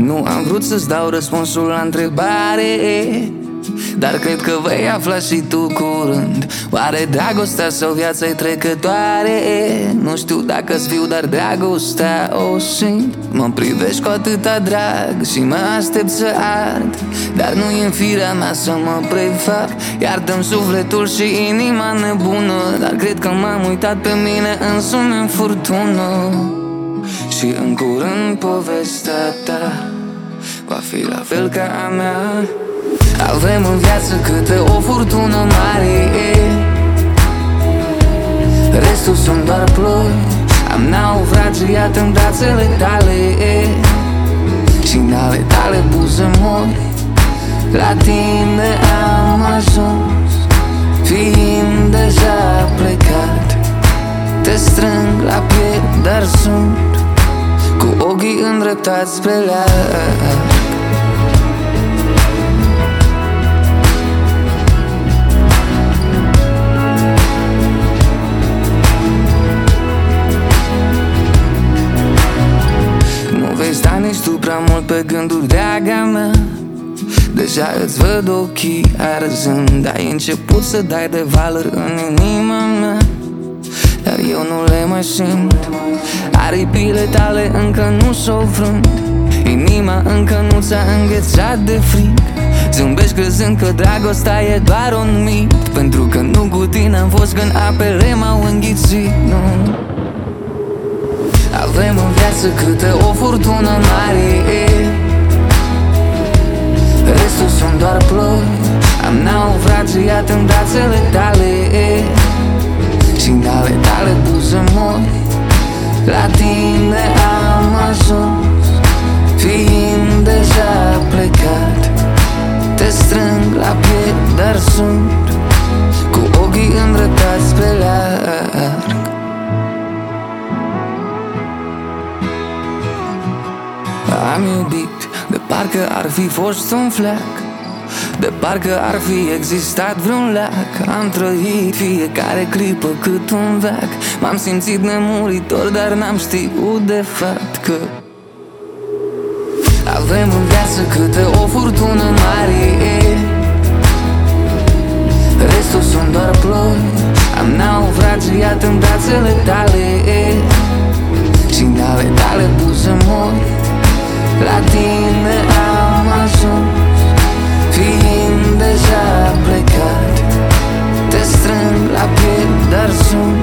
Nu am vrut să-ți dau răspunsul la întrebare, dar cred că vei afla și tu curând. Oare dragostea sau viața-i trecătoare? Nu știu dacă-ți fiu, dar dragostea o simt. Mă privești cu atâta drag și mă aștept să ard, dar nu e în firea mea să mă prefac. Iartă-mi sufletul și inima nebună, dar cred că m-am uitat pe mine însumi în furtună. Și în curând povestea ta va fi la fel ca a mea. Avem în viață câte o furtună mare, restul sunt doar ploi. Am naufragiat în brațele tale și în ale tale buze moi. La tine am ajuns, fiind deja plecat. Te strâng la piept, dar sunt cu ochii îndreptați spre leac. Sta nici tu prea mult pe gânduri, draga mea. Deja îți văd ochii arzând, ai început să dai de valori în inima mea, dar eu nu le mai simt. Aripile tale încă nu s-o frânt, inima încă nu ți-a înghețat de frig. Zâmbești crezând că dragostea e doar un mit, pentru că nu cu tine am fost când apele m-au înghițit, nu. Avem în viață câte o furtună mare, restul sunt doar ploi. Am naufragiat în brațele tale și în ale tale buze moi. La tine am ajuns, fiind deja plecat. Te strâng la piept, dar sunt cu ochii îndreptați spre larg. Am iubit de parcă ar fi fost un fleac, de parcă ar fi existat vreun lac. Am trăit fiecare clipă cât un veac. M-am simțit nemuritor, dar n-am știut de fapt că avem în viață câte o furtună mare, restul sunt doar ploi. Am naufragiat în brațele tale și în ale tale buze moi. La tine am ajuns, fiind deja plecat. Te strâng la piept, dar sunt